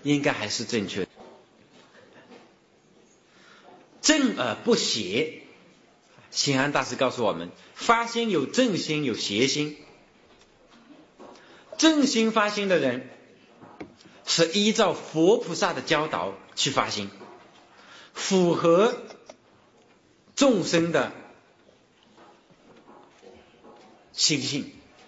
应该还是正确的。正而不邪，心安大师告诉我们，发心有正心有邪心。正心发心的人是依照佛菩萨的教导去发心，符合众生的心性，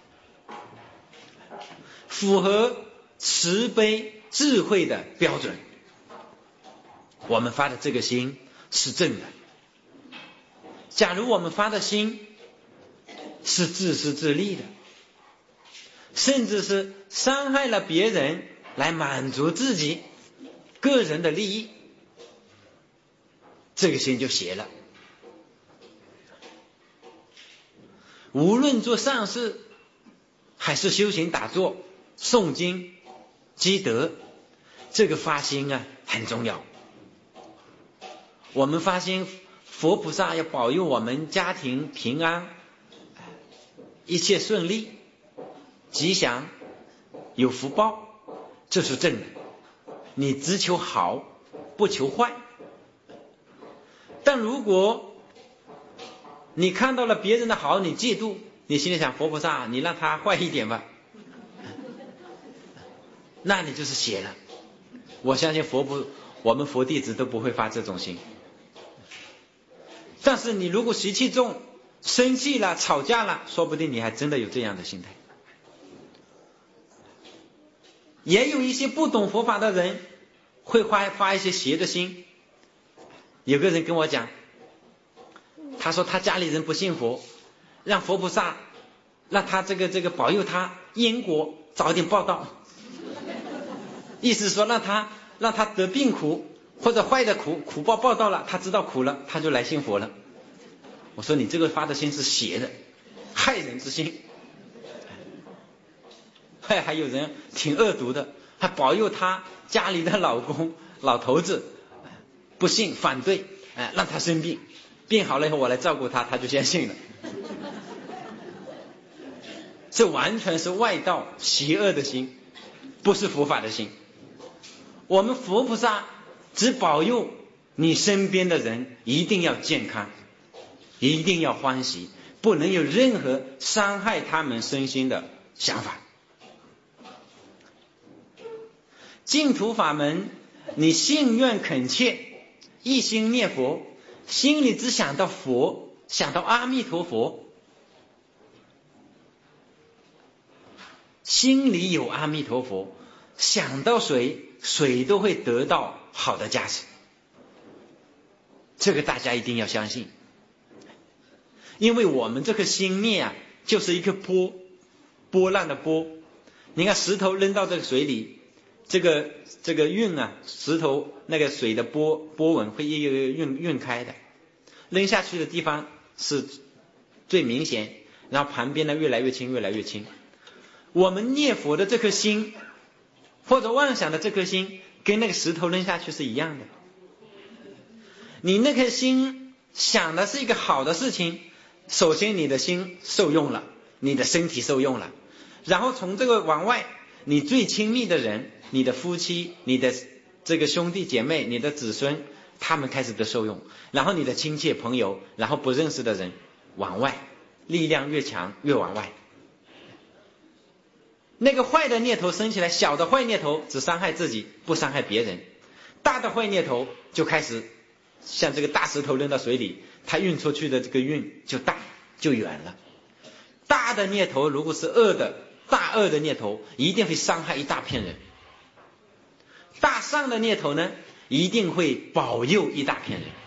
符合慈悲智慧的标准，我们发的这个心是正的。假如我们发的心是自私自利的，甚至是伤害了别人来满足自己个人的利益，这个心就邪了。无论做善事还是修行打坐诵经积德，这个发心很重要。我们发心佛菩萨要保佑我们家庭平安，一切顺利吉祥有福报，这是正的。你只求好不求坏。但如果你看到了别人的好你嫉妒，你心里想佛菩萨你让他坏一点吧，那你就是邪了。我相信我们佛弟子都不会发这种心。但是你如果习气重，生气了吵架了，说不定你还真的有这样的心态。也有一些不懂佛法的人会发一些邪的心。有个人跟我讲，他说他家里人不信佛，让佛菩萨让他这个保佑他因果早点报到，意思说让他得病苦或者坏的苦报到了，他知道苦了，他就来信佛了。我说你这个发的心是邪的，害人之心。还有人挺恶毒的，还保佑他家里的老头子不信反对，让他生病，病好了以后我来照顾他，他就相信了。这完全是外道邪恶的心，不是佛法的心。我们佛菩萨只保佑你身边的人一定要健康，一定要欢喜，不能有任何伤害他们身心的想法。净土法门，你信愿恳切，一心念佛，心里只想到佛，想到阿弥陀佛，心里有阿弥陀佛，想到谁都会得到好的加持。这个大家一定要相信。因为我们这颗心念就是一颗波浪的波。你看石头扔到这个水里，这个晕石头那个水的波纹会一个晕开的，扔下去的地方是最明显，然后旁边呢越来越轻越来越轻。我们念佛的这颗心或者妄想的这颗心跟那个石头扔下去是一样的。你那颗心想的是一个好的事情，首先你的心受用了，你的身体受用了，然后从这个往外，你最亲密的人，你的夫妻，你的这个兄弟姐妹，你的子孙，他们开始得受用，然后你的亲戚朋友，然后不认识的人往外，力量越强越往外。那个坏的念头升起来，小的坏念头只伤害自己不伤害别人，大的坏念头就开始像这个大石头扔到水里，它运出去的这个运就大就远了。大的念头如果是大恶的念头，一定会伤害一大片人。大善的念头呢，一定会保佑一大片人。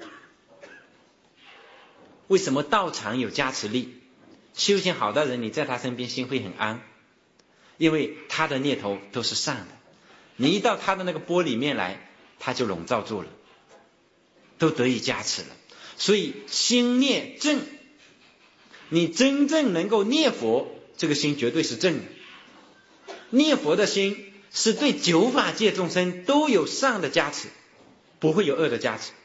为什么道场有加持力？修行好的人，你在他身边心会很安，因为他的念头都是善的，你一到他的那个波里面来，他就笼罩住了，都得以加持了。所以心念正，你真正能够念佛，这个心绝对是正的。念佛的心是对九法界众生都有善的加持，不会有恶的加持。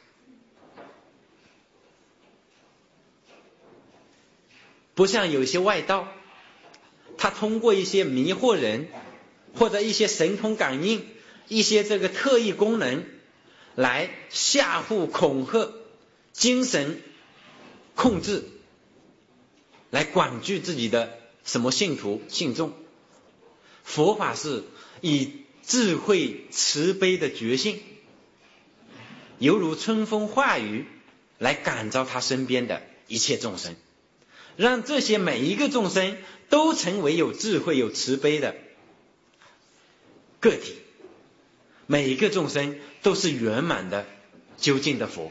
不像有一些外道，他通过一些迷惑人或者一些神通感应， 一些这个特异功能来吓唬恐吓、精神控制，来管制自己的什么信徒信众。佛法是以智慧慈悲的觉性，犹如春风化雨，来感召他身边的一切众生，让这些每一个众生都成为有智慧有慈悲的个体，每一个众生都是圆满的究竟的佛。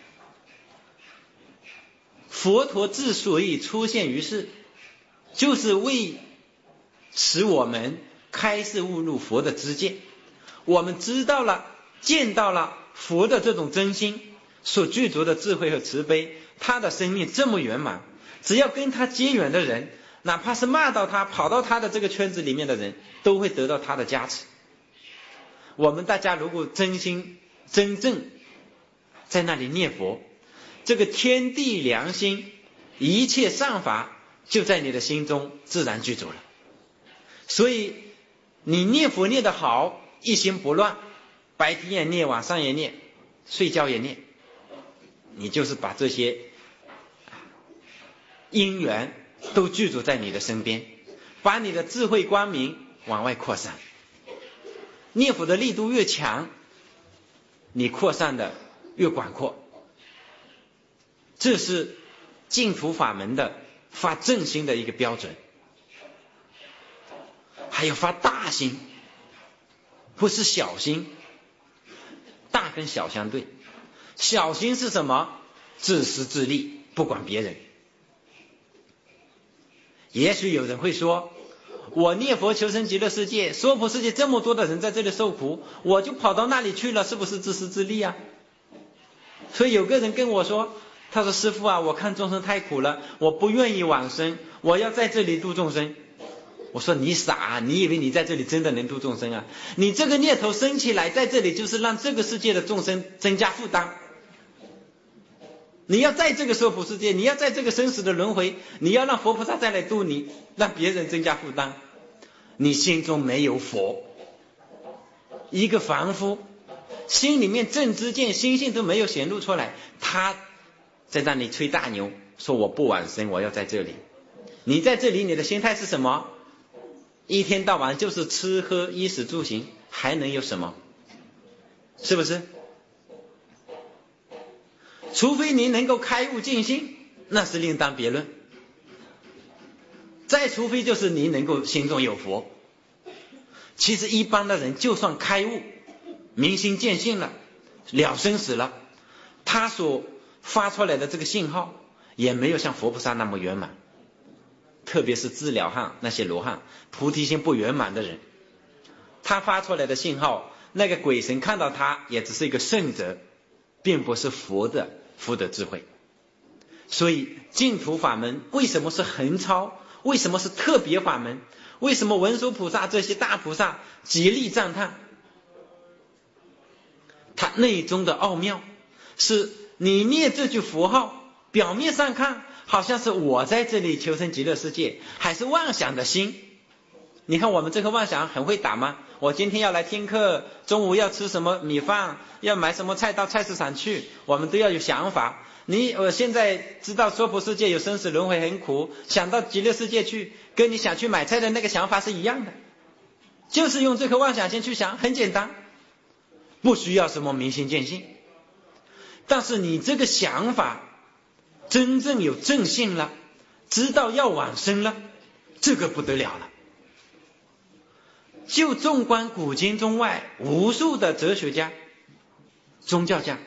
佛陀之所以出现于世，就是为使我们开示悟入佛的知见。我们知道了见到了佛的这种真心所具足的智慧和慈悲，他的生命这么圆满，只要跟他结缘的人，哪怕是骂到他跑到他的这个圈子里面的人，都会得到他的加持。我们大家如果真心真正在那里念佛，这个天地良心一切善法就在你的心中自然具足了。所以你念佛念得好，一心不乱，白天也念，晚上也念，睡觉也念，你就是把这些因缘都具足在你的身边，把你的智慧光明往外扩散。念佛的力度越强，你扩散的越广阔。这是净土法门的发正心的一个标准。还有发大心，不是小心。大跟小相对，小心是什么？自私自利，不管别人。也许有人会说，我念佛求生极乐世界，娑婆世界这么多的人在这里受苦，我就跑到那里去了，是不是自私自利啊？所以有个人跟我说，他说师父啊，我看众生太苦了，我不愿意往生，我要在这里度众生。我说你傻啊，你以为你在这里真的能度众生啊？你这个念头升起来，在这里就是让这个世界的众生增加负担。你要在这个娑婆世界，你要在这个生死的轮回，你要让佛菩萨再来度你，让别人增加负担，你心中没有佛。一个凡夫心里面正知见心性都没有显露出来，他在那里吹大牛，说我不往生，我要在这里。你在这里，你的心态是什么？一天到晚就是吃喝衣食住行，还能有什么？是不是？除非你能够开悟净心，那是另当别论。再除非就是你能够心中有佛。其实一般的人就算开悟明心见性了，了生死了，他所发出来的这个信号也没有像佛菩萨那么圆满。特别是自了汉那些罗汉，菩提心不圆满的人，他发出来的信号，那个鬼神看到他也只是一个圣者，并不是佛的福德智慧。所以净土法门为什么是横超？为什么是特别法门？为什么文殊菩萨这些大菩萨极力赞叹？它内中的奥妙是，你念这句佛号，表面上看好像是我在这里求生极乐世界，还是妄想的心。你看我们这个妄想很会打吗？我今天要来听课，中午要吃什么米饭，要买什么菜到菜市场去，我们都要有想法。我现在知道娑婆世界有生死轮回很苦，想到极乐世界去，跟你想去买菜的那个想法是一样的，就是用这颗妄想心去想，很简单，不需要什么明心见性。但是你这个想法真正有正信了，知道要往生了，这个不得了了。就纵观古今中外无数的哲学家、宗教家，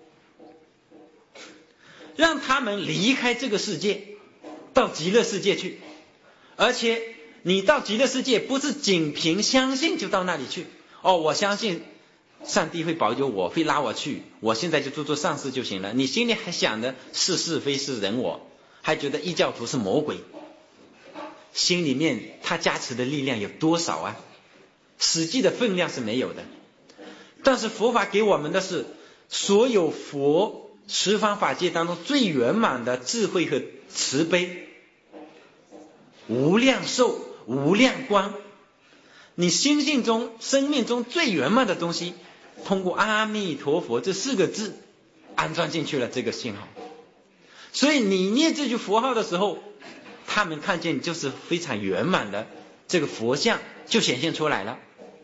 让他们离开这个世界，到极乐世界去。而且你到极乐世界不是仅凭相信就到那里去，我相信上帝会保佑我，会拉我去，我现在就做善事就行了。你心里还想的是是非是人我，还觉得异教徒是魔鬼，心里面他加持的力量有多少啊？实际的分量是没有的。但是佛法给我们的是所有佛十方法界当中最圆满的智慧和慈悲，无量寿无量光， 你心性中、生命中最圆满的东西，通过阿弥陀佛这4个字安装进去了这个信号。所以你念这句佛号的时候，他们看见就是非常圆满的这个佛像就显现出来了。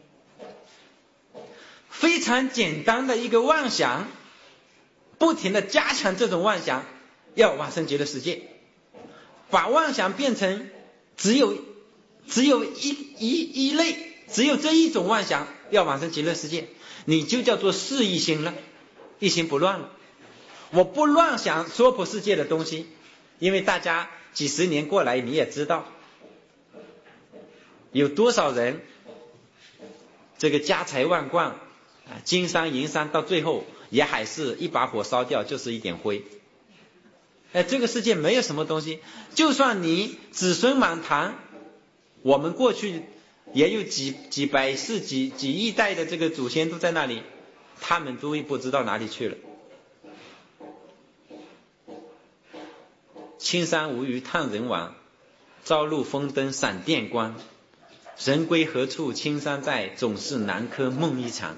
非常简单的一个妄想，不停的加强这种妄想，要往生极乐世界，把妄想变成只有一类，只有这一种妄想要往生极乐世界，你就叫做四一心了，一心不乱了。我不乱想娑婆世界的东西，因为大家几十年过来你也知道，有多少人这个家财万贯金山银山，到最后也还是一把火烧掉就是一点灰。这个世界没有什么东西，就算你子孙满堂，我们过去也有几百世几亿代的这个祖先都在那里，他们都不知道哪里去了。青山无鱼叹人亡，朝露风灯闪电光，人归何处青山在，总是南柯梦一场。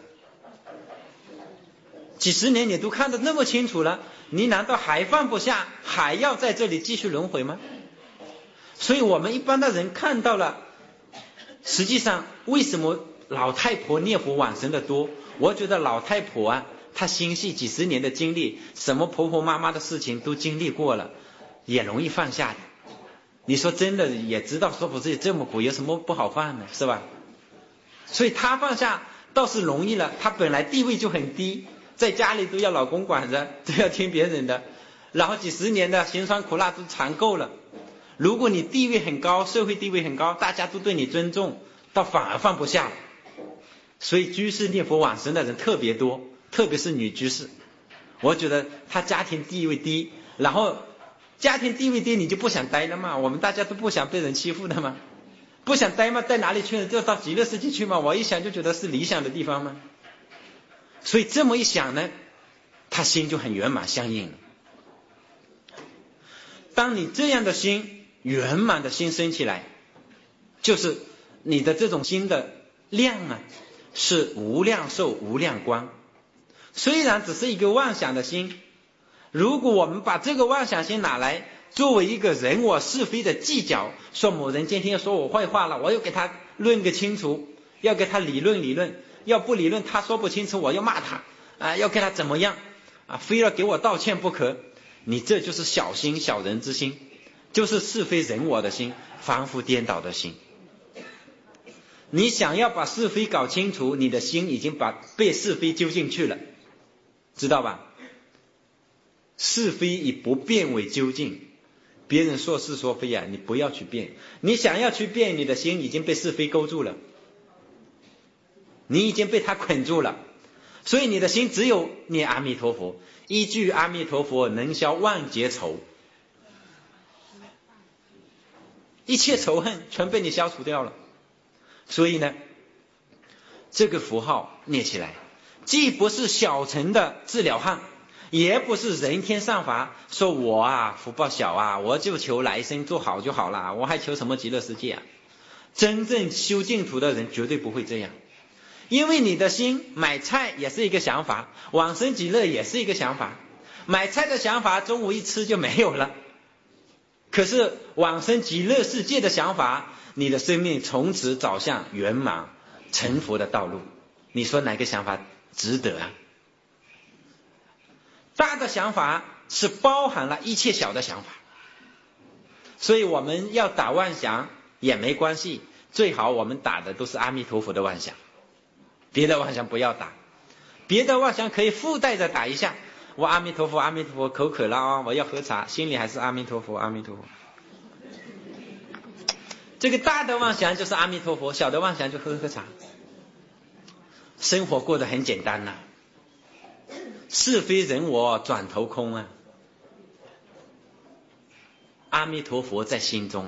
几十年你都看得那么清楚了，你难道还放不下，还要在这里继续轮回吗？所以我们一般的人看到了，实际上为什么老太婆念佛往生的多？我觉得老太婆她心系几十年的经历，什么婆婆妈妈的事情都经历过了，也容易放下的。你说真的也知道娑婆世界这么苦，有什么不好放的，是吧？所以她放下倒是容易了，她本来地位就很低，在家里都要老公管着，都要听别人的，然后几十年的辛酸苦辣都尝够了。如果你地位很高，社会地位很高，大家都对你尊重，倒反而放不下了。所以居士念佛往生的人特别多，特别是女居士。我觉得她家庭地位低，然后家庭地位低你就不想待了嘛，我们大家都不想被人欺负的嘛，不想待嘛，待哪里去了？就到极乐世界去嘛，我一想就觉得是理想的地方嘛。所以这么一想呢，他心就很圆满相应了。当你这样的心圆满的心升起来，就是你的这种心的量是无量寿无量光。虽然只是一个妄想的心，如果我们把这个妄想心拿来作为一个人我是非的计较，说某人今天说我坏话了，我要给他论个清楚，要给他理论，要不理论他说不清楚，我要骂他要给他怎么样非要给我道歉不可。你这就是小心小人之心，就是是非人我的心，凡夫颠倒的心。你想要把是非搞清楚，你的心已经被是非揪进去了，知道吧？是非以不辩为究竟，别人说是说非你不要去辩，你想要去辩，你的心已经被是非勾住了，你已经被他捆住了。所以你的心只有念阿弥陀佛，一句阿弥陀佛能消万劫仇，一切仇恨全被你消除掉了。所以呢，这个符号念起来，既不是小乘的治疗汉，也不是人天上法，说我福报小我就求来生做好就好了，我还求什么极乐世界真正修净土的人绝对不会这样。因为你的心买菜也是一个想法，往生极乐也是一个想法，买菜的想法中午一吃就没有了，可是往生极乐世界的想法，你的生命从此走向圆满成佛的道路，你说哪个想法值得大的想法是包含了一切小的想法，所以我们要打妄想也没关系，最好我们打的都是阿弥陀佛的妄想，别的妄想不要打。别的妄想可以附带着打一下，我阿弥陀佛阿弥陀佛，口渴了我要喝茶，心里还是阿弥陀佛阿弥陀佛。这个大的妄想就是阿弥陀佛，小的妄想就喝茶，生活过得很简单是非人我转头空阿弥陀佛在心中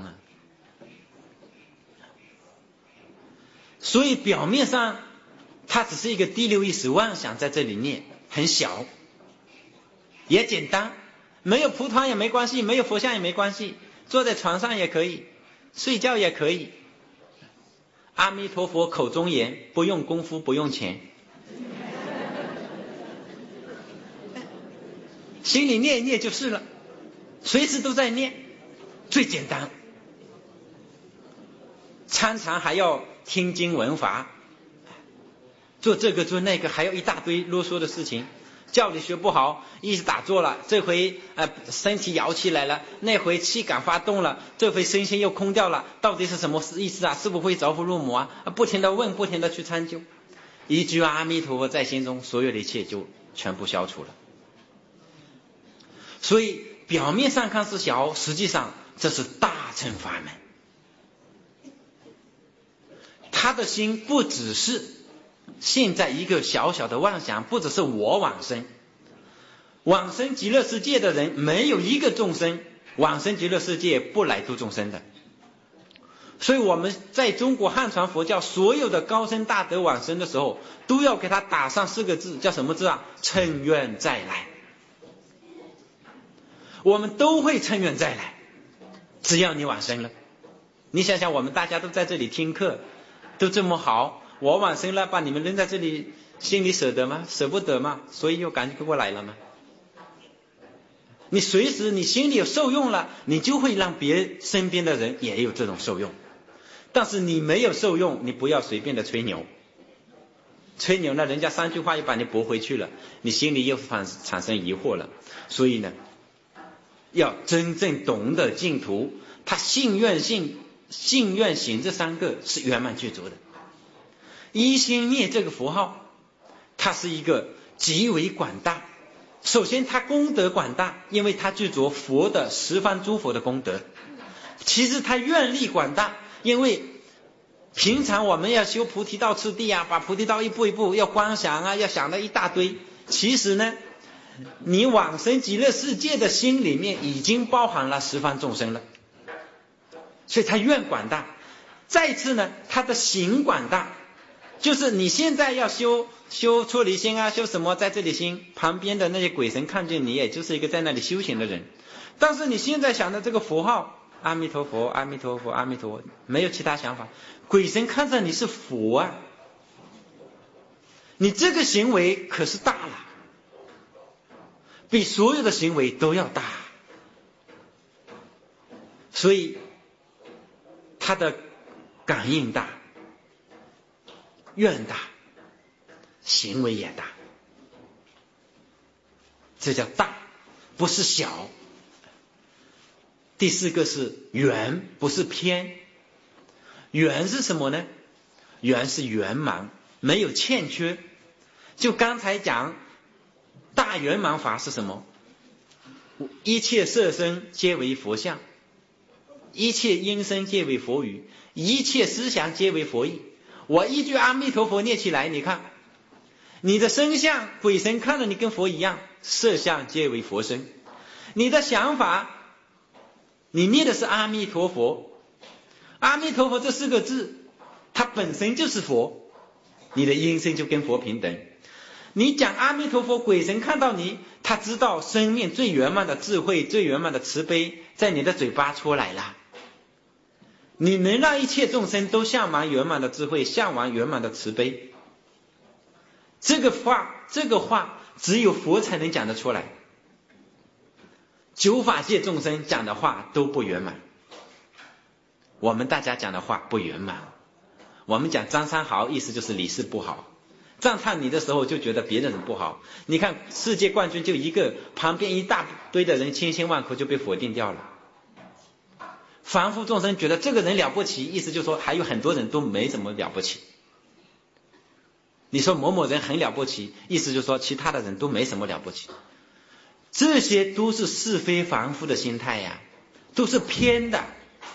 所以表面上它只是一个第六意识妄想在这里念，很小也简单，没有蒲团也没关系，没有佛像也没关系，坐在床上也可以，睡觉也可以阿弥陀佛口中言，不用功夫不用钱，心里念一念就是了，随时都在念，最简单。参禅还要听经闻法，做这个做那个，还有一大堆啰嗦的事情，叫你学不好，一直打坐了，这回身体摇起来了，那回气感发动了，这回身心又空掉了，到底是什么意思啊？是不是会着火入魔啊？不停的问，不停的去参究，一句阿弥陀佛在心中，所有的一切就全部消除了。所以表面上看是小，实际上这是大乘法门。他的心不只是现在一个小小的妄想，不只是我往生，往生极乐世界的人没有一个众生往生极乐世界不来度众生的。所以我们在中国汉传佛教所有的高僧大德往生的时候，都要给他打上4个字，叫什么字啊？乘愿再来。我们都会乘愿再来，只要你往生了。你想想，我们大家都在这里听课，都这么好，我往生了，把你们扔在这里，心里舍得吗？舍不得吗？所以又赶紧过来了吗？你随时你心里有受用了，你就会让身边的人也有这种受用。但是你没有受用，你不要随便的吹牛，吹牛呢，人家3句话又把你驳回去了，你心里又产生疑惑了。所以呢，要真正懂得净土，他信愿行这3个是圆满具足的。一心念这个符号，它是一个极为广大。首先它功德广大，因为它具足佛的十方诸佛的功德。其次它愿力广大，因为平常我们要修菩提道次第啊，把菩提道一步一步要观想啊，要想的一大堆。其实呢，你往生极乐世界的心里面已经包含了十方众生了，所以它愿广大。再次呢，它的行广大，就是你现在要修出离心啊，修什么在这里心，旁边的那些鬼神看见你也就是一个在那里修行的人。但是你现在想的这个佛号阿弥陀佛阿弥陀佛阿弥陀佛，没有其他想法，鬼神看着你是佛啊，你这个行为可是大了，比所有的行为都要大。所以他的感应大，愿大，行为也大，这叫大，不是小。第4个是圆，不是偏。圆是什么呢？圆是圆满，没有欠缺。就刚才讲大圆满法是什么？一切色身皆为佛像，一切音声皆为佛语，一切思想皆为佛意。我一句阿弥陀佛念起来，你看你的身相，鬼神看着你跟佛一样，色相皆为佛身。你的想法，你念的是阿弥陀佛，阿弥陀佛这4个字它本身就是佛，你的音声就跟佛平等。你讲阿弥陀佛，鬼神看到你，他知道生命最圆满的智慧，最圆满的慈悲在你的嘴巴出来了。你能让一切众生都向往圆满的智慧，向往圆满的慈悲，这个话只有佛才能讲得出来。九法界众生讲的话都不圆满，我们大家讲的话不圆满。我们讲张三好，意思就是李四不好，赞叹你的时候就觉得别人不好。你看世界冠军就一个，旁边一大堆的人千辛万苦就被否定掉了。凡夫众生觉得这个人了不起，意思就是说还有很多人都没怎么了不起。你说某某人很了不起，意思就是说其他的人都没什么了不起。这些都是是非凡夫的心态呀，都是偏的，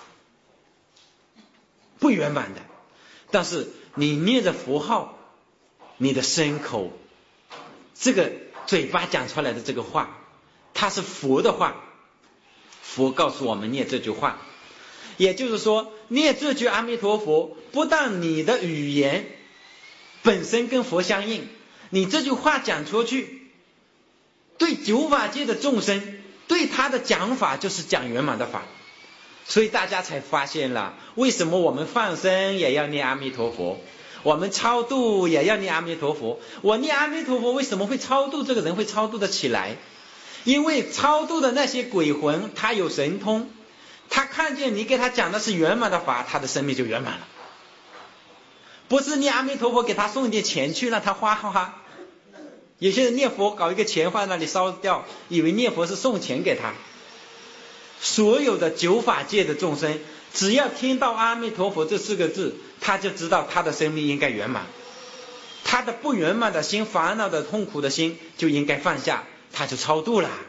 不圆满的。但是你念着佛号，你的身口，这个嘴巴讲出来的这个话，它是佛的话。佛告诉我们念这句话，也就是说念这句阿弥陀佛，不但你的语言本身跟佛相应，你这句话讲出去，对九法界的众生，对他的讲法就是讲圆满的法。 所以大家才发现了，为什么我们放生也要念阿弥陀佛，我们超度也要念阿弥陀佛。我念阿弥陀佛为什么会超度，这个人会超度得起来？因为超度的那些鬼魂他有神通，他看见你给他讲的是圆满的法，他的生命就圆满了。不是念阿弥陀佛给他送一点钱去让他花花，有些人念佛搞一个钱放在那里烧掉，以为念佛是送钱给他。所有的九法界的众生，只要听到阿弥陀佛这4个字，他就知道他的生命应该圆满，他的不圆满的心、烦恼的痛苦的心就应该放下，他就超度了。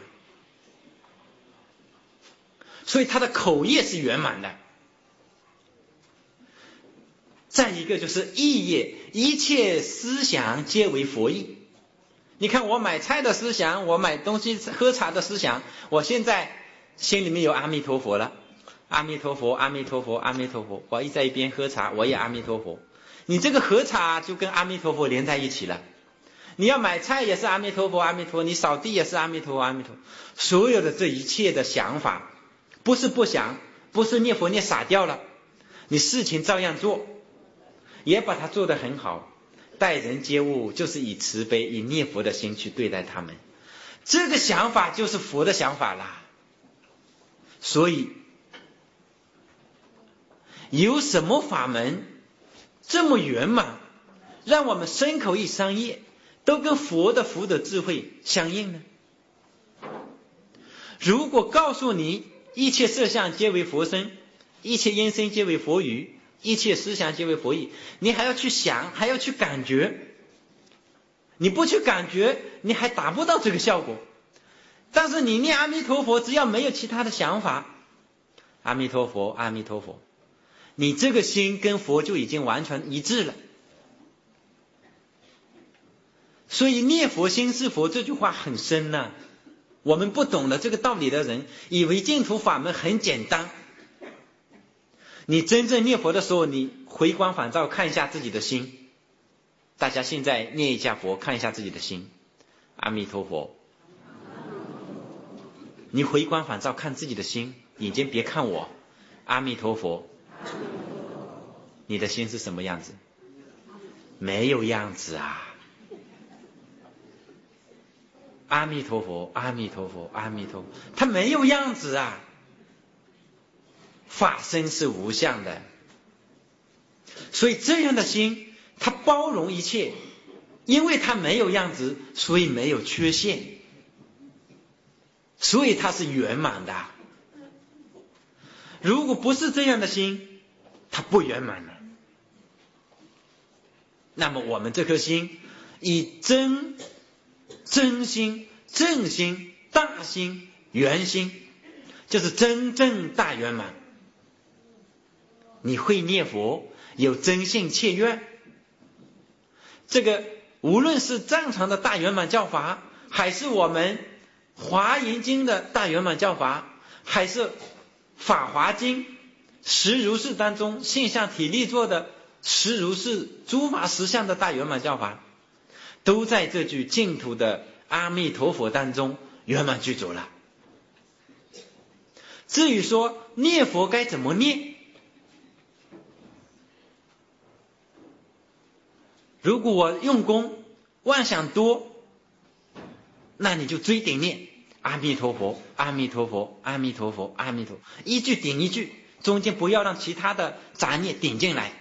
所以他的口业是圆满的。再一个就是意业，一切思想皆为佛意。你看我买菜的思想，我买东西喝茶的思想，我现在心里面有阿弥陀佛了，阿弥陀佛，阿弥陀佛，阿弥陀佛。我一在一边喝茶，我也阿弥陀佛。你这个喝茶就跟阿弥陀佛连在一起了。你要买菜也是阿弥陀佛，阿弥陀佛，你扫地也是阿弥陀佛，阿弥陀佛。所有的这一切的想法，不是不想，不是念佛念傻掉了，你事情照样做，也把它做得很好。待人接物就是以慈悲、以念佛的心去对待他们，这个想法就是佛的想法啦。所以有什么法门这么圆满，让我们身口意三业都跟佛的福德智慧相应呢？如果告诉你一切色相皆为佛身，一切音声皆为佛语，一切思想皆为佛意，你还要去想，还要去感觉，你不去感觉你还达不到这个效果。但是你念阿弥陀佛，只要没有其他的想法，阿弥陀佛，阿弥陀佛，你这个心跟佛就已经完全一致了。所以念佛心是佛这句话很深呐，我们不懂得这个道理的人以为净土法门很简单。你真正念佛的时候，你回光返照看一下自己的心。大家现在念一下佛，看一下自己的心。阿弥陀佛。你回光返照看自己的心，眼睛别看我。阿弥陀佛。你的心是什么样子？没有样子啊。阿弥陀佛，阿弥陀佛，阿弥陀佛，它没有样子啊。法身是无相的，所以这样的心它包容一切，因为它没有样子，所以没有缺陷，所以它是圆满的。如果不是这样的心，它不圆满了。那么我们这颗心以真心、正心、大心、圆心，就是真正大圆满。你会念佛，有真信切愿，这个无论是藏传的大圆满教法，还是我们华严经的大圆满教法，还是法华经十如是当中现象体力做的十如是诸法实相的大圆满教法，都在这句净土的阿弥陀佛当中圆满具足了。至于说念佛该怎么念，如果我用功妄想多，那你就追顶念阿弥陀佛，阿弥陀佛，阿弥陀佛，阿弥陀佛，一句顶一句，中间不要让其他的杂念顶进来，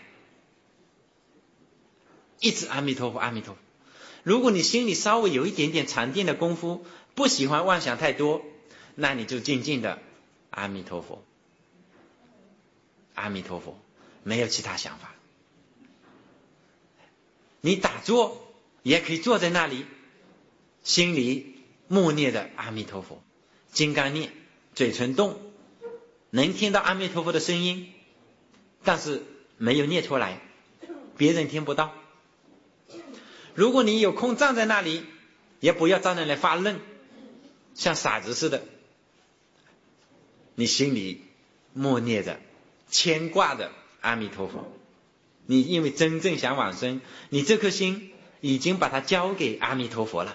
一直阿弥陀佛，阿弥陀佛。如果你心里稍微有一点点禅定的功夫，不喜欢妄想太多，那你就静静的阿弥陀佛，阿弥陀佛，没有其他想法。你打坐也可以坐在那里，心里默念的阿弥陀佛，金刚念，嘴唇动，能听到阿弥陀佛的声音，但是没有念出来，别人听不到。如果你有空站在那里，也不要站在那里发愣，像傻子似的，你心里默念着牵挂着阿弥陀佛。你因为真正想往生，你这颗心已经把它交给阿弥陀佛了，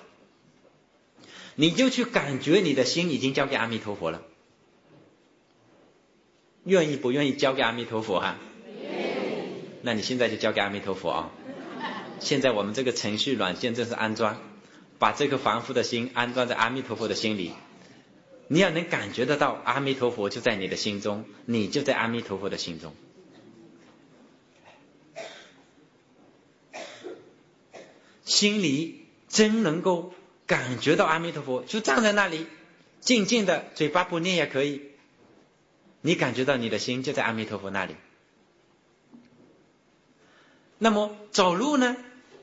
你就去感觉你的心已经交给阿弥陀佛了。 愿意不愿意交给阿弥陀佛啊？那你现在就交给阿弥陀佛啊！现在我们这个程序软件正是安装，把这个凡夫的心安装在阿弥陀佛的心里。你要能感觉得到阿弥陀佛就在你的心中，你就在阿弥陀佛的心中。心里真能够感觉到阿弥陀佛，就站在那里静静的，嘴巴不念也可以，你感觉到你的心就在阿弥陀佛那里。那么走路呢，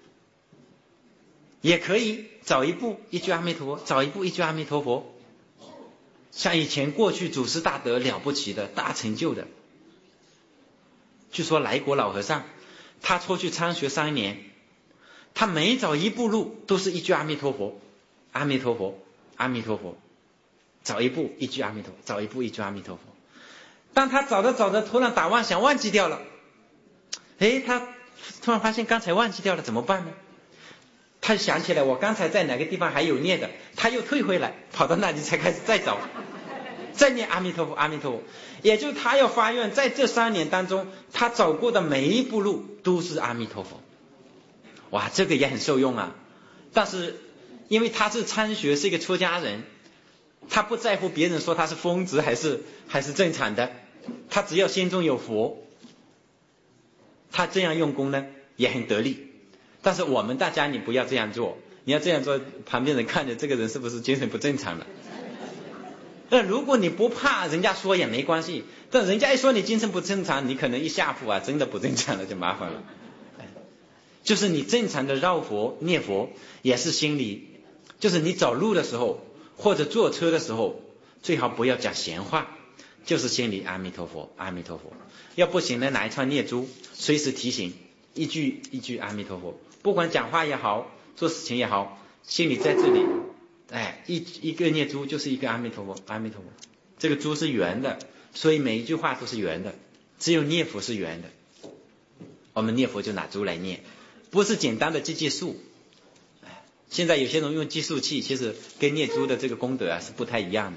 也可以走一步一句阿弥陀佛，走一步一句阿弥陀佛。像以前过去祖师大德了不起的大成就的，据说来国老和尚，他出去参学3年，他每走一步路都是一句阿弥陀佛，阿弥陀佛，阿弥陀佛，走一步一句阿弥陀佛，走一步一句阿弥陀佛。当他走着走着突然打妄想忘记掉了，他突然发现刚才忘记掉了，怎么办呢？他想起来我刚才在哪个地方还有念的，他又退回来，跑到那里才开始再走，再念阿弥陀佛，阿弥陀佛。也就是他要发愿，在这3年当中，他走过的每一步路都是阿弥陀佛。哇，这个也很受用啊！但是因为他是参学，是一个出家人，他不在乎别人说他是疯子还是正常的，他只要心中有佛，他这样用功呢也很得力。但是我们大家你不要这样做，你要这样做，旁边人看着这个人是不是精神不正常了？那如果你不怕人家说也没关系，但人家一说你精神不正常，你可能一下腹啊真的不正常了，就麻烦了。就是你正常的绕佛念佛也是心里，就是你走路的时候或者坐车的时候，最好不要讲闲话，就是心里阿弥陀佛，阿弥陀佛。要不行呢，拿一串念珠随时提醒，一句一句阿弥陀佛。不管讲话也好，做事情也好，心里在这里，一个念珠就是一个阿弥陀佛，阿弥陀佛。这个珠是圆的，所以每一句话都是圆的，只有念佛是圆的。我们念佛就拿珠来念，不是简单的记数。现在有些人用计数器，其实跟念珠的这个功德是不太一样的。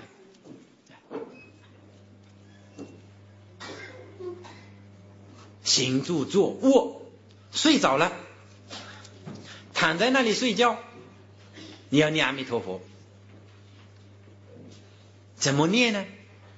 行住坐卧，睡着了，躺在那里睡觉，你要念阿弥陀佛。怎么念呢？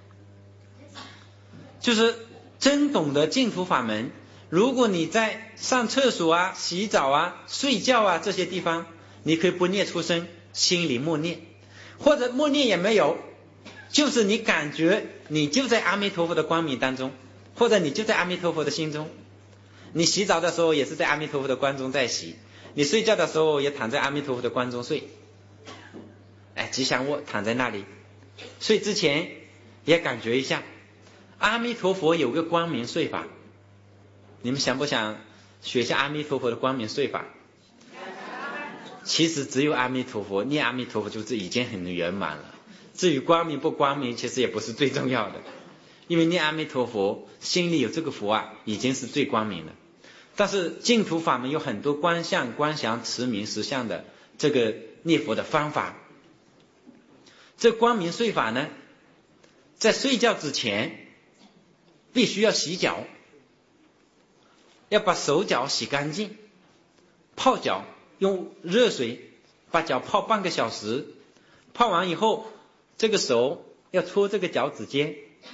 就是真懂得净土法门。如果你在上厕所啊、洗澡啊、睡觉啊这些地方，你可以不念出声，心里默念，或者默念也没有，就是你感觉你就在阿弥陀佛的光明当中，或者你就在阿弥陀佛的心中。你洗澡的时候也是在阿弥陀佛的光中在洗，你睡觉的时候也躺在阿弥陀佛的光中睡。吉祥卧躺在那里，睡之前也感觉一下阿弥陀佛有个光明睡法。你们想不想学一下阿弥陀佛的光明睡法？其实只有阿弥陀佛，念阿弥陀佛就是已经很圆满了。至于光明不光明，其实也不是最重要的，因为念阿弥陀佛心里有这个佛啊，已经是最光明了。但是净土法门有很多观相、观想、持名、实相的这个念佛的方法。这光明睡法呢，在睡觉之前必须要洗脚，要把手脚洗干净，泡脚，用热水把脚泡半个小时，泡完以后这个手要搓这个脚趾尖，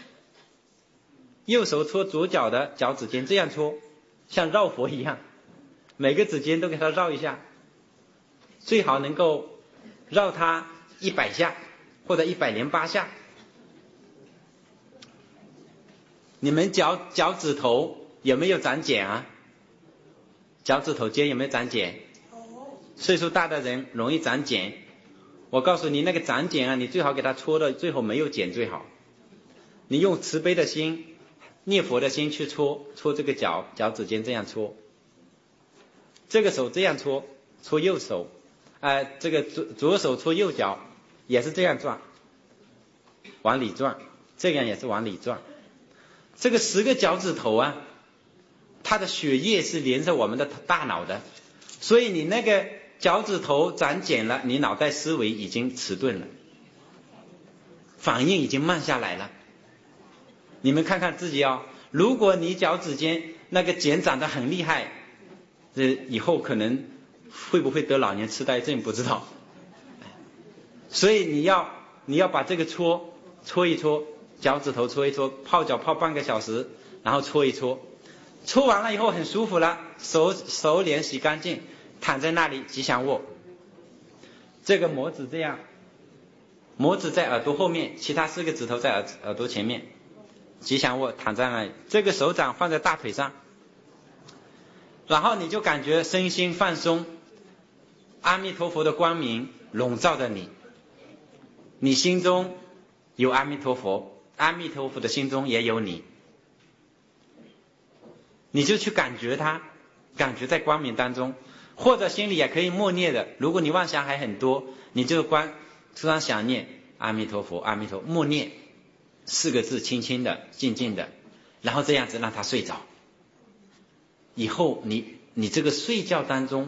右手搓左脚的脚趾尖，这样搓，像绕佛一样，每个指尖都给它绕一下，最好能够绕它100下或者108下。你们脚趾头有没有长茧啊？脚趾头尖有没有长茧？岁数大的人容易长茧。我告诉你，那个长茧啊，你最好给它搓的最后没有茧最好。你用慈悲的心、念佛的心去搓这个脚趾尖，这样搓。这个手这样搓右手，这个左手搓右脚，也是这样转，往里转，这样也是往里转。这个10个脚趾头啊，它的血液是连着我们的大脑的，所以你那个脚趾头长茧了，你脑袋思维已经迟钝了，反应已经慢下来了。 你们看看自己哦，如果你脚趾间那个茧长得很厉害，以后可能会不会得老年痴呆症不知道。所以你要把这个搓一搓，脚趾头搓一搓，泡脚泡半个小时，然后搓一搓，搓完了以后很舒服了，手脸洗干净，躺在那里吉祥卧。这个拇指这样，拇指在耳朵后面，其他4个指头在耳朵前面，吉祥卧躺在那里，这个手掌放在大腿上，然后你就感觉身心放松，阿弥陀佛的光明笼罩着你，你心中有阿弥陀佛，阿弥陀佛的心中也有你，你就去感觉它，感觉在光明当中，或者心里也可以默念的。如果你妄想还很多，你就突然想念阿弥陀佛，阿弥陀佛，默念4个字，轻轻的静静的，然后这样子让他睡着。以后你这个睡觉当中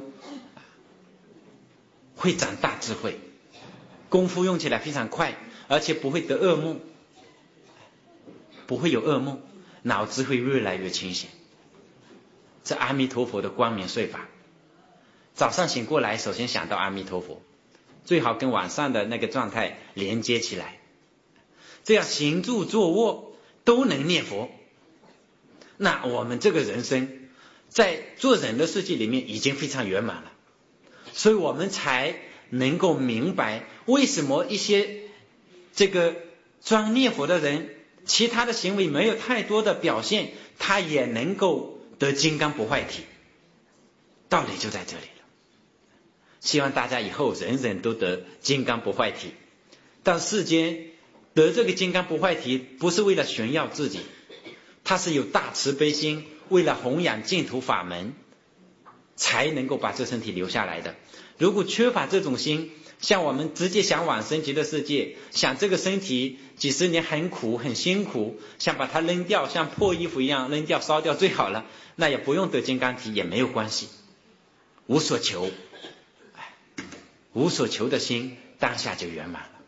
会长大智慧，功夫用起来非常快，而且不会得噩梦，不会有噩梦，脑子会越来越清醒。这阿弥陀佛的光明睡法，早上醒过来首先想到阿弥陀佛，最好跟晚上的那个状态连接起来，这样行住坐卧都能念佛。那我们这个人生在做人的世界里面已经非常圆满了，所以我们才能够明白为什么一些这个专念佛的人，其他的行为没有太多的表现，他也能够得金刚不坏体，道理就在这里了。希望大家以后人人都得金刚不坏体，但世间得这个金刚不坏体不是为了炫耀自己，他是有大慈悲心，为了弘扬净土法门才能够把这身体留下来的。如果缺乏这种心，像我们直接想往生极乐世界，想这个身体几十年很苦很辛苦，想把它扔掉，像破衣服一样扔掉烧掉最好了，那也不用得金刚体也没有关系，无所求，无所求的心当下就圆满了。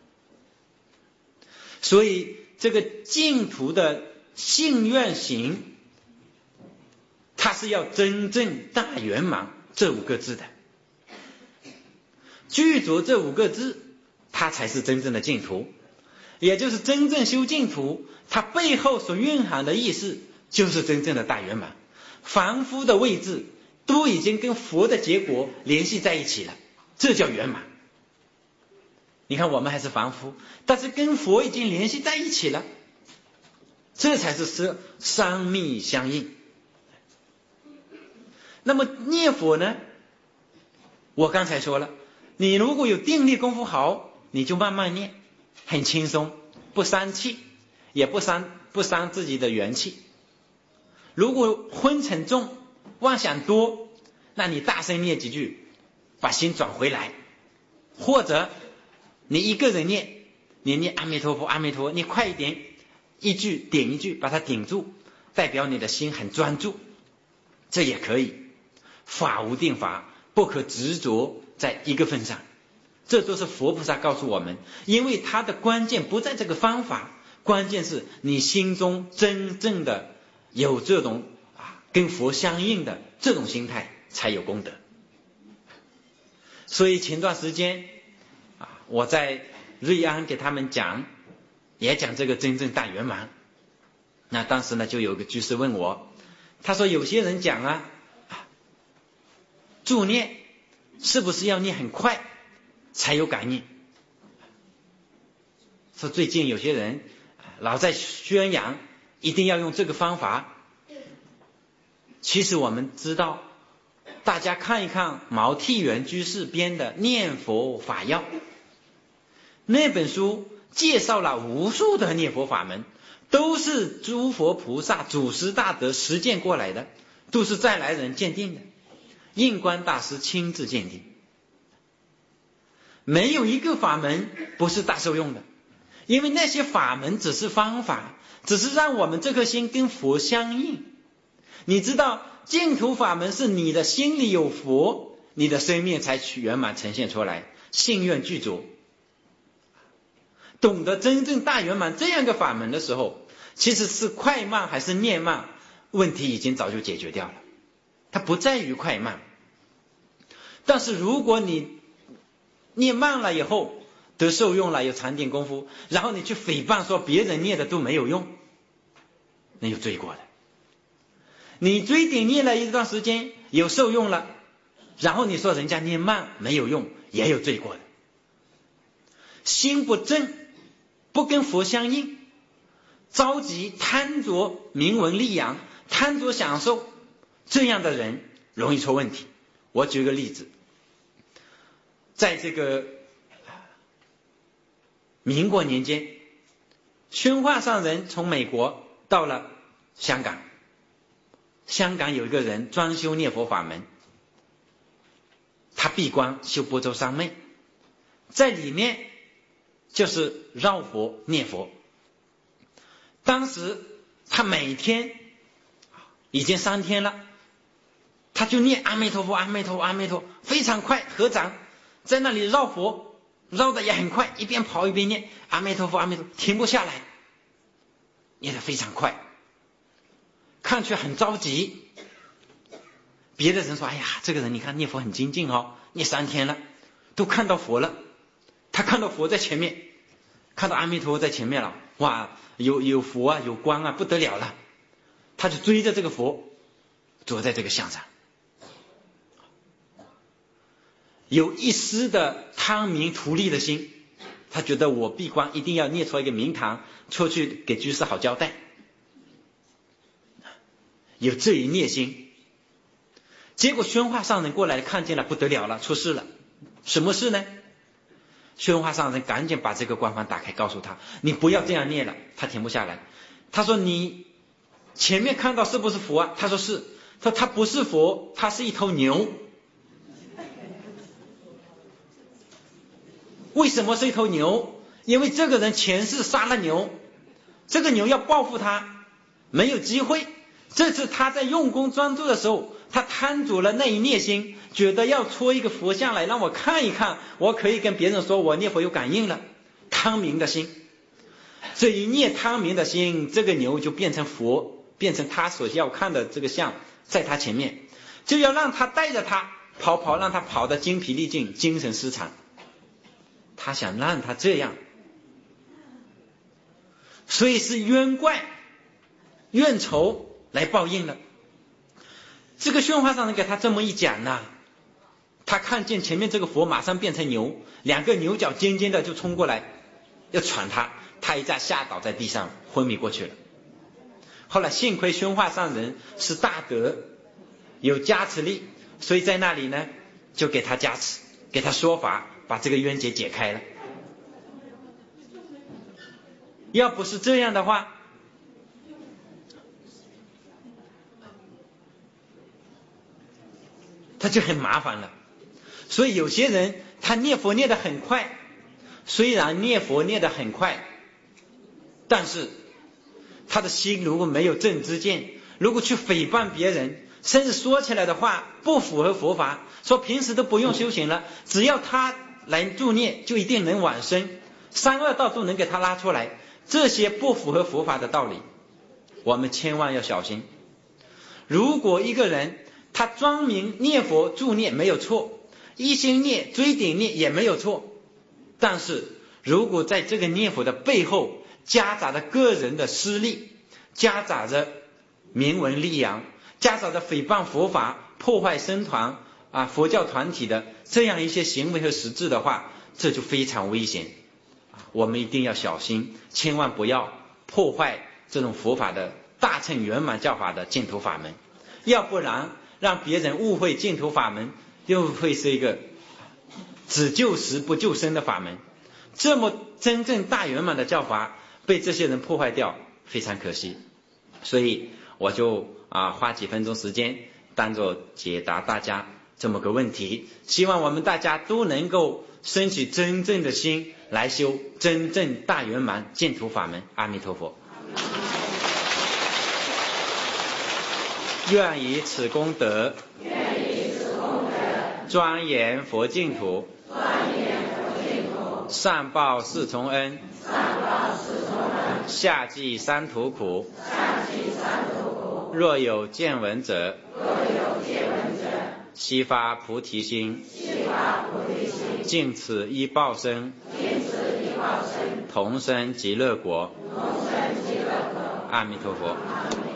所以这个净土的信愿行，它是要真正大圆满这5个字的，具足这5个字，它才是真正的净土，也就是真正修净土，它背后所蕴含的意思就是真正的大圆满。凡夫的位置都已经跟佛的结果联系在一起了，这叫圆满。你看我们还是凡夫，但是跟佛已经联系在一起了，这才是三密相应。那么念佛呢，我刚才说了，你如果有定力功夫好，你就慢慢念，很轻松，不伤气，也不伤自己的元气。如果昏沉重，妄想多，那你大声念几句，把心转回来。或者你一个人念，你念阿弥陀佛阿弥陀佛，你快一点，一句点一句把它顶住，代表你的心很专注，这也可以。法无定法，不可执着在一个份上，这都是佛菩萨告诉我们。因为它的关键不在这个方法，关键是你心中真正的有这种跟佛相应的这种心态，才有功德。所以前段时间我在瑞安给他们讲，也讲这个真正大圆满。那当时呢，就有个居士问我，他说有些人讲助念是不是要念很快才有感应？说最近有些人老在宣扬一定要用这个方法。其实我们知道，大家看一看毛剃元居士编的《念佛法要》，那本书介绍了无数的念佛法门，都是诸佛菩萨祖师大德实践过来的，都是再来人鉴定的，印光大师亲自鉴定，没有一个法门不是大受用的。因为那些法门只是方法，只是让我们这颗心跟佛相应。你知道净土法门是你的心里有佛，你的生命才圆满呈现出来，信愿具足。懂得真正大圆满这样一个法门的时候， 其实是快慢还是念慢，问题已经早就解决掉了，它不在于快慢。但是如果你念慢了以后得受用了，有禅定功夫，然后你去诽谤说别人念的都没有用，那有罪过的。你追顶念了一段时间有受用了，然后你说人家念慢没有用，也有罪过的。心不正，不跟佛相应，着急贪着名闻利养，贪着享受，这样的人容易出问题。我举个例子，在这个民国年间，宣化上人从美国到了香港，香港有一个人专修念佛法门，他闭关修般舟三昧，在里面就是绕佛念佛。当时他每天已经3天了，他就念阿弥陀佛阿弥陀佛阿弥陀佛，非常快，合掌在那里绕佛，绕的也很快，一边跑一边念阿弥陀佛阿弥陀佛，停不下来，念得非常快，看去很着急。别的人说，哎呀，这个人你看念佛很精进哦，念3天了，都看到佛了。他看到佛在前面，看到阿弥陀佛在前面了，哇，有佛啊，有光啊，不得了了。他就追着这个佛坐在这个像上，有一丝的贪名图利的心，他觉得我闭关一定要念出一个名堂，出去给居士好交代，有这一念心。结果宣化上人过来看见了，不得了了，出事了。什么事呢？宣化上人赶紧把这个官方打开，告诉他，你不要这样念了。他停不下来，他说，你前面看到是不是佛啊？他说是。他说他不是佛，他是一头牛。为什么是一头牛？因为这个人前世杀了牛，这个牛要报复他，没有机会。这次他在用功专注的时候，他贪着了那一念心，觉得要戳一个佛像来让我看一看，我可以跟别人说我念佛有感应了，贪名的心。这一念贪名的心，这个牛就变成佛，变成他所要看的这个像，在他前面，就要让他带着他跑，让他跑得精疲力尽，精神失常。他想让他这样，所以是冤怪怨仇来报应了。这个宣化上人给他这么一讲呢，他看见前面这个佛马上变成牛，2个牛角尖尖的就冲过来要闯他，他一下吓倒在地上昏迷过去了。后来幸亏宣化上人是大德，有加持力，所以在那里呢就给他加持，给他说法，把这个冤结解开了。要不是这样的话，他就很麻烦了。所以有些人他念佛念得很快，虽然念佛念得很快，但是他的心如果没有正知见，如果去诽谤别人，甚至说起来的话不符合佛法，说平时都不用修行了，只要他来助念就一定能往生，3恶道都能给他拉出来，这些不符合佛法的道理，我们千万要小心。如果一个人他专名念佛助念没有错，一心念追顶念也没有错，但是如果在这个念佛的背后夹杂着个人的私利，夹杂着名闻利养，夹杂着诽谤佛法，破坏僧团佛教团体的这样一些行为和实质的话，这就非常危险。我们一定要小心，千万不要破坏这种佛法的大乘圆满教法的净土法门，要不然让别人误会净土法门又会是一个只救时不救生的法门。这么真正大圆满的教法被这些人破坏掉，非常可惜。所以我就花几分钟时间当作解答大家这么个问题，希望我们大家都能够升起真正的心来修真正大圆满净土法门。阿弥陀佛。愿以此功德，庄严佛净土，善报四重恩， 下济三途苦，若有见闻者，悉发菩提心，尽此一报身，同生极乐国。阿弥陀佛。